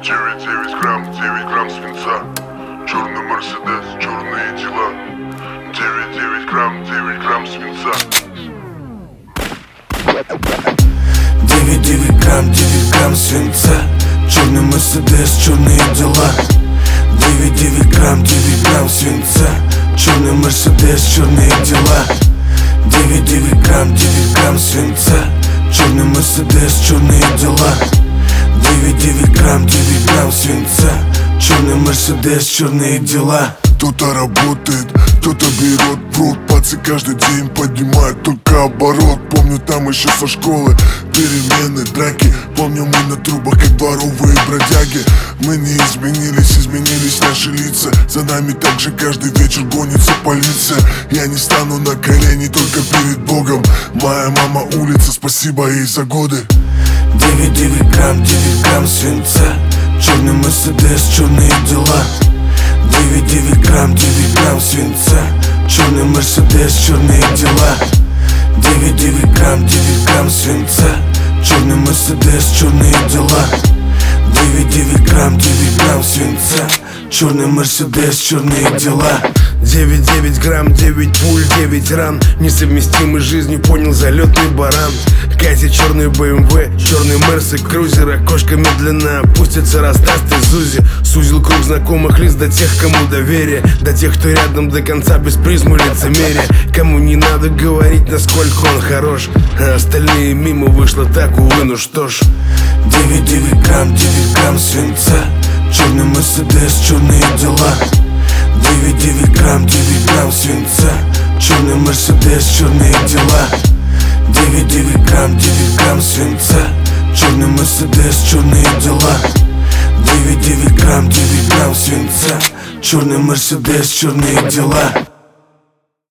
9 грамм, 9 грамм свинца. Черный Мерседес, черные дела. 9 грамм, 9 грамм свинца. 9 грамм, 9 грамм свинца. Черный Мерседес, черные дела. 9 грамм, 9 грамм свинца. Черный Мерседес, черные дела. 9 грамм, 9 грамм свинца. Черный Мерседес, черные дела. 9 грамм, 9 грамм свинца. Черный Мерседес, черные дела. Кто-то работает, кто-то берет пруд. Пацы каждый день поднимают только оборот. Помню там еще со школы перемены, драки. Помню мы на трубах, как дворовые бродяги. Мы не изменились, изменились наши лица. За нами также каждый вечер гонится полиция. Я не стану на колени только перед Богом. Моя мама улица, спасибо ей за годы. 9 грамм, 9 грамм свинца. Черный Мерседес, черные дела. 9 грамм, 9 грамм свинца. Черный Мерседес, черные дела. 9 грамм, 9 грамм свинца. Черный Мерседес, черные дела. 9 грамм, 9 грамм свинца. Черный Мерседес, черные дела. 9 грамм, 9 пуль, 9 ран. Несовместимый с жизнью, понял, залетный баран. Катя, черный БМВ, черный Мерс и крузер. Окошко медленно опустится, расдаст из УЗИ. Сузил круг знакомых лиц до тех, кому доверие. До тех, кто рядом до конца без призмы лицемерия. Кому не надо говорить, насколько он хорош. А остальные мимо вышло так, увы, ну что ж. 9 грамм, 9 грамм свинца. Черный Мерседес, черные дела. 9 грамм, 9 грамм свинца. Черный Мерседес, черные дела. 9 грамм, 9 грамм свинца. Черный Мерседес, черные дела. 9 грамм, 9 грамм свинца. Черный Мерседес, черные дела.